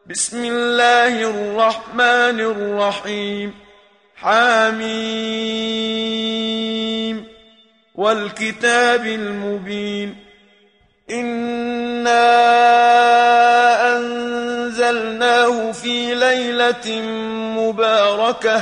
بسم الله الرحمن الرحيم. حميم والكتاب المبين. إنا أنزلناه في ليلة مباركة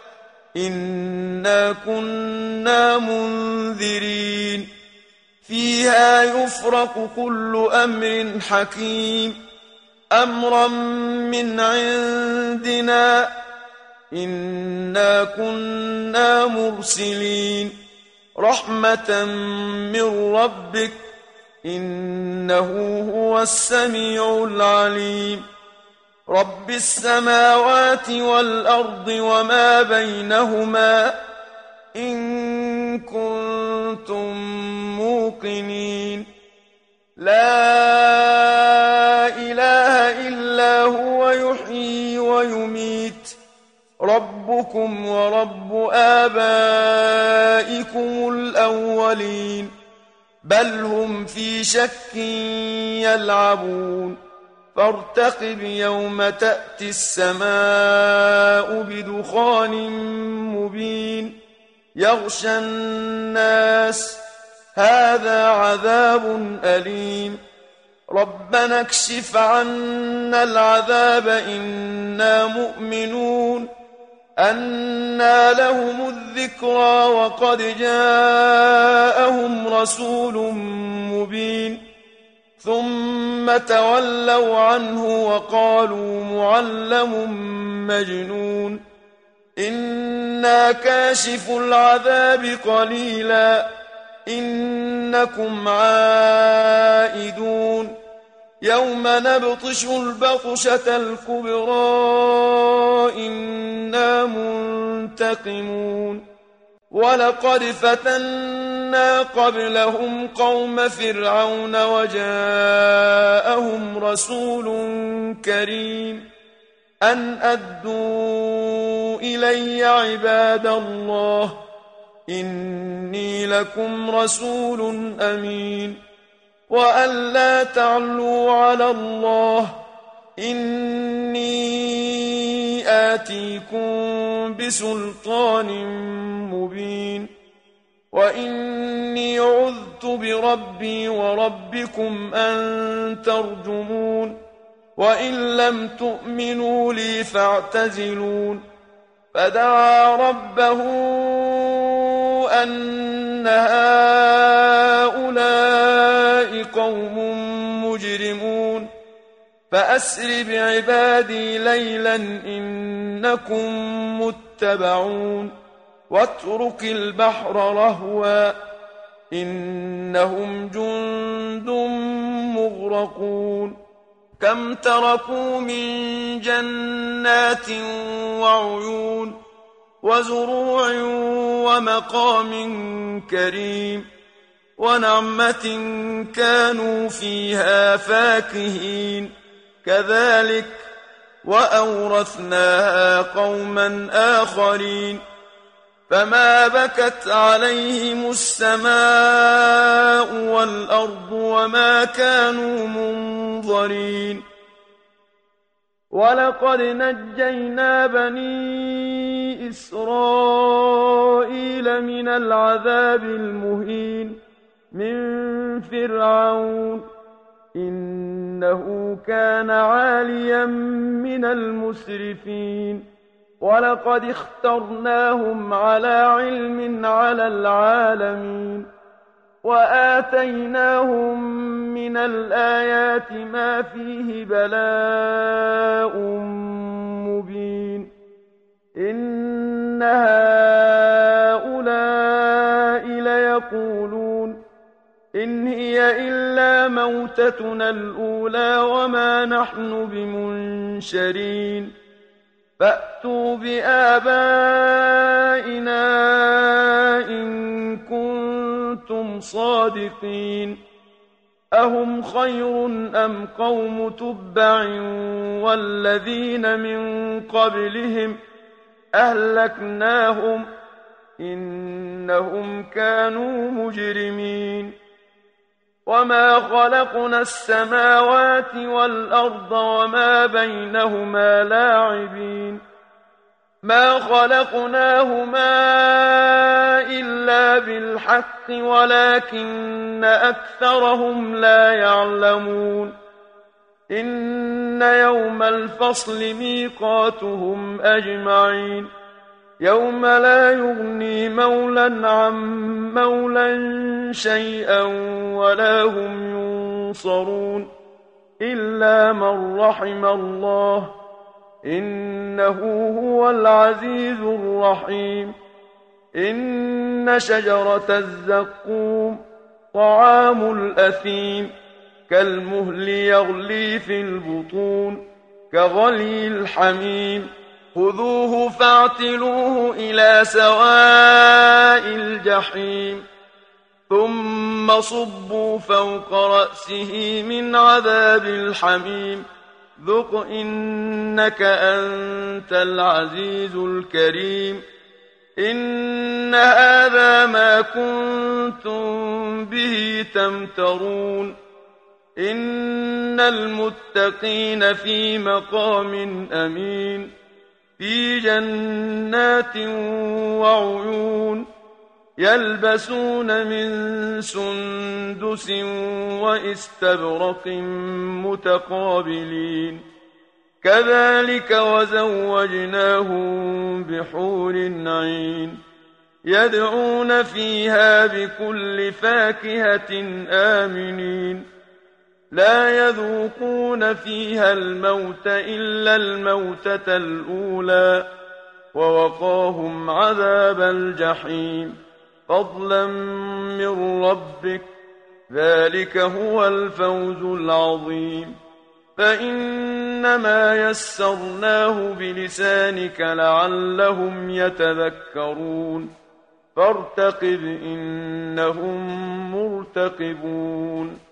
إنا كنا منذرين فيها يفرق كل أمر حكيم أمرا من عندنا إنا كنا مرسلين رحمة من ربك إنه هو السميع العليم. رب السماوات والأرض وما بينهما إن كنتم موقنين. لا إله إلا هو يحيي ويميت ربكم ورب آبائكم الأولين بل هم في شك يلعبون فارتقب يوم تأتي السماء بدخان مبين يغشى الناس هذا عذاب أليم ربنا اكشف عنا العذاب إنا مؤمنون أنى لهم الذكرى وقد جاءهم رسول مبين ثم تولوا عنه وقالوا معلم مجنون إنا كاشف العذاب قليلا إنكم عائدون يوم نبطش البطشة الكبرى إنا منتقمون ولقد فتنا قبلهم قوم فرعون وجاءهم رسول كريم أن أدوا إلي عباد الله إني لكم رسول أمين وأن لا تعلوا على الله إني آتيكم بسلطان مبين وإني عذت بربي وربكم أن ترجمون وإن لم تؤمنوا لي فاعتزلون فدعا ربه أن هؤلاء قوم مجرمون فأسر بعبادي ليلا إنكم متبعون واترك البحر رهوا إنهم جند مغرقون كم تركوا من جنات وعيون وزروع ومقام كريم ونعمة كانوا فيها فاكهين كذلك وأورثناها قوما آخرين فما بكت عليهم السماء والأرض وما كانوا منظرين ولقد نجينا بني إسرائيل من العذاب المهين من فرعون إنه كان عاليا من المسرفين ولقد اخترناهم على علم على العالمين وآتيناهم من الآيات ما فيه بلاء مبين إن هؤلاء ليقولون إن هي إلا موتتنا الأولى وما نحن بمنشرين فأتوا بآبائنا إن كنتم صادقين أهم خير أم قوم تبع والذين من قبلهم أهلكناهم إنهم كانوا مجرمين وما خلقنا السماوات والأرض وما بينهما لاعبين ما خلقناهما إلا بالحق ولكن أكثرهم لا يعلمون إن يوم الفصل ميقاتهم أجمعين يوم لا يغني مولا عن مولا شيئا ولا هم ينصرون إلا من رحم الله إنه هو العزيز الرحيم إن شجرة الزقوم طعام الأثيم كالمهل يغلي في البطون كغلي الحميم خذوه فاعتلوه إلى سواء الجحيم ثم صبوا فوق رأسه من عذاب الحميم ذق إنك أنت العزيز الكريم إن هذا ما كنتم به تمترون إن المتقين في مقام أمين في جنات وعيون يلبسون من سندس واستبرق متقابلين كذلك وزوجناهم بحور عين يدعون فيها بكل فاكهة آمنين لا يذوقون فيها الموت إلا الموتة الأولى ووقاهم عذاب الجحيم فضلا من ربك ذلك هو الفوز العظيم فإنما يسرناه بلسانك لعلهم يتذكرون فارتقب إنهم مرتقبون